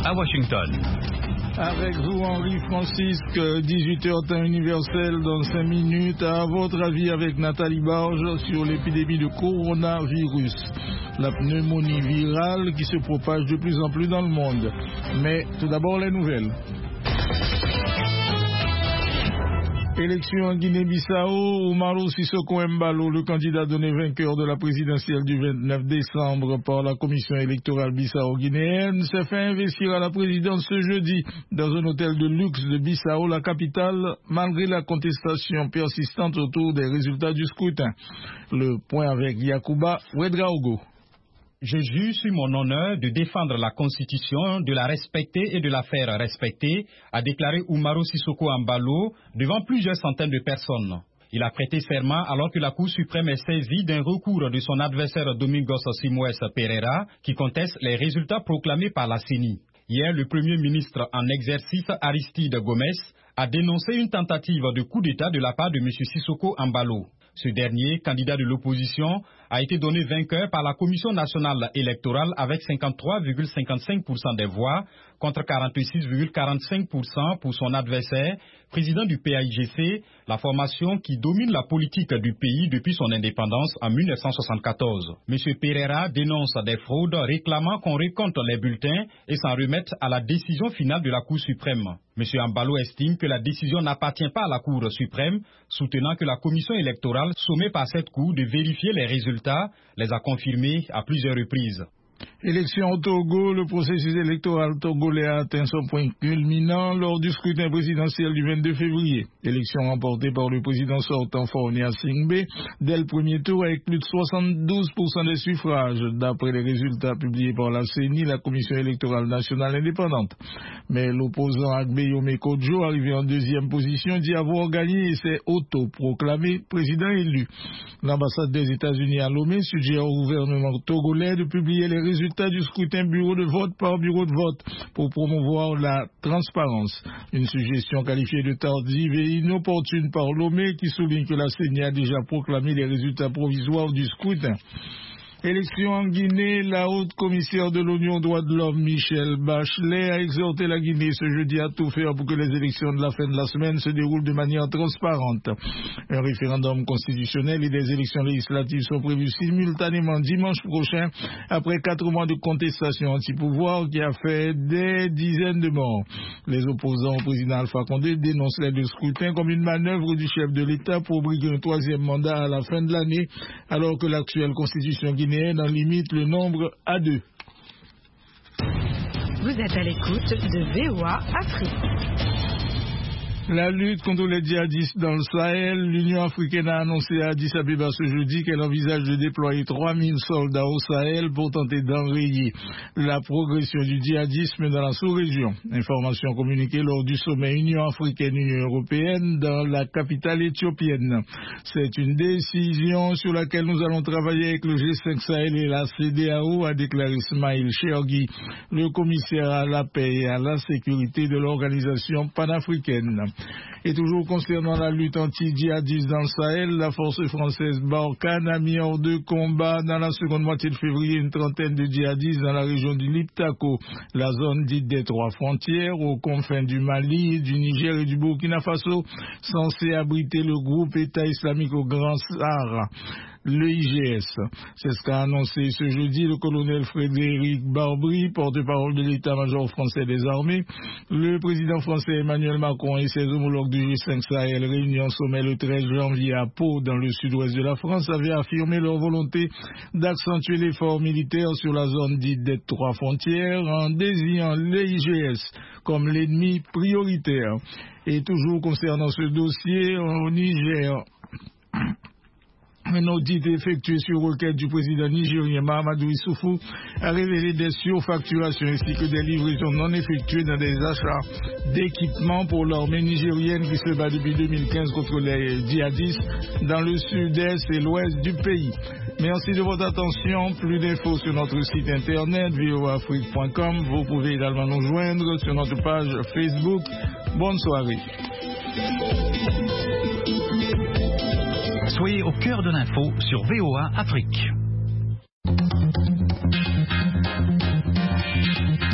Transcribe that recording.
à Washington. Avec vous, Henri Francisque, 18h temps universel dans 5 minutes. À votre avis, avec Nathalie Barge, sur l'épidémie de coronavirus, la pneumonie virale qui se propage de plus en plus dans le monde. Mais tout d'abord, les nouvelles. Élection en Guinée-Bissau, Umaro Sissoko Embalo, le candidat donné vainqueur de la présidentielle du 29 décembre par la commission électorale bissau-guinéenne, s'est fait investir à la présidence ce jeudi dans un hôtel de luxe de Bissau, la capitale, malgré la contestation persistante autour des résultats du scrutin. Le point avec Yacouba Ouedraogo. Je jure sur mon honneur de défendre la Constitution, de la respecter et de la faire respecter, a déclaré Umaro Sissoko Embalo devant plusieurs centaines de personnes. Il a prêté serment alors que la Cour suprême est saisie d'un recours de son adversaire Domingos Simoes Pereira qui conteste les résultats proclamés par la CENI. Hier, le Premier ministre en exercice Aristide Gomes a dénoncé une tentative de coup d'État de la part de M. Sissoko Embalo. Ce dernier, candidat de l'opposition, a été donné vainqueur par la Commission nationale électorale avec 53,55% des voix contre 46,45% pour son adversaire, président du PAIGC, la formation qui domine la politique du pays depuis son indépendance en 1974. M. Pereira dénonce des fraudes réclamant qu'on récompte les bulletins et s'en remette à la décision finale de la Cour suprême. M. Embalo estime que la décision n'appartient pas à la Cour suprême, soutenant que la commission électorale, sommée par cette Cour de vérifier les résultats, les a confirmés à plusieurs reprises. Élection au Togo, le processus électoral togolais a atteint son point culminant lors du scrutin présidentiel du 22 février. Élection remportée par le président sortant Faure Singbe dès le premier tour avec plus de 72% des suffrages, d'après les résultats publiés par la CENI, la Commission électorale nationale indépendante. Mais l'opposant Agbeyome Kodjo, arrivé en deuxième position, dit avoir gagné et s'est autoproclamé président élu. L'ambassade des États-Unis à Lomé suggère au gouvernement togolais de publier les résultats du scrutin bureau de vote par bureau de vote pour promouvoir la transparence. Une suggestion qualifiée de tardive et inopportune par Lomé qui souligne que la CENI a déjà proclamé les résultats provisoires du scrutin. Élection en Guinée, la haute commissaire de l'ONU aux droits de l'homme, Michelle Bachelet, a exhorté la Guinée ce jeudi à tout faire pour que les élections de la fin de la semaine se déroulent de manière transparente. Un référendum constitutionnel et des élections législatives sont prévus simultanément dimanche prochain, après 4 mois de contestation anti-pouvoir qui a fait des dizaines de morts. Les opposants au président Alpha Condé dénoncent les deux scrutins comme une manœuvre du chef de l'État pour briguer un 3e mandat à la fin de l'année, alors que l'actuelle constitution guinéenne en limite le nombre à 2. Vous êtes à l'écoute de VOA Afrique. La lutte contre les djihadistes dans le Sahel, l'Union africaine a annoncé à Addis Abeba ce jeudi qu'elle envisage de déployer 3000 soldats au Sahel pour tenter d'enrayer la progression du djihadisme dans la sous-région. Information communiquée lors du sommet Union africaine-Union européenne dans la capitale éthiopienne. C'est une décision sur laquelle nous allons travailler avec le G5 Sahel et la CEDEAO, a déclaré Ismail Chergui, le commissaire à la paix et à la sécurité de l'organisation panafricaine. Et toujours concernant la lutte anti-djihadiste dans le Sahel, la force française Barkhane a mis hors de combat dans la seconde moitié de février une trentaine de djihadistes dans la région du Liptako, la zone dite des 3 frontières, aux confins du Mali, du Niger et du Burkina Faso, censée abriter le groupe État islamique au Grand Sahara. Le IGS. C'est ce qu'a annoncé ce jeudi le colonel Frédéric Barbry, porte-parole de l'état-major français des armées. Le président français Emmanuel Macron et ses homologues du G5 Sahel réunis en sommet le 13 janvier à Pau, dans le sud-ouest de la France, avaient affirmé leur volonté d'accentuer l'effort militaire sur la zone dite des 3 frontières en désignant le IGS comme l'ennemi prioritaire. Et toujours concernant ce dossier, au Niger, un audit effectué sur requête du président nigérien Mahamadou Issoufou a révélé des surfacturations ainsi que des livraisons non effectuées dans des achats d'équipements pour l'armée nigérienne qui se bat depuis 2015 contre les djihadistes dans le sud-est et l'ouest du pays. Merci de votre attention. Plus d'infos sur notre site internet voaafrique.com. Vous pouvez également nous joindre sur notre page Facebook. Bonne soirée. Soyez au cœur de l'info sur VOA Afrique.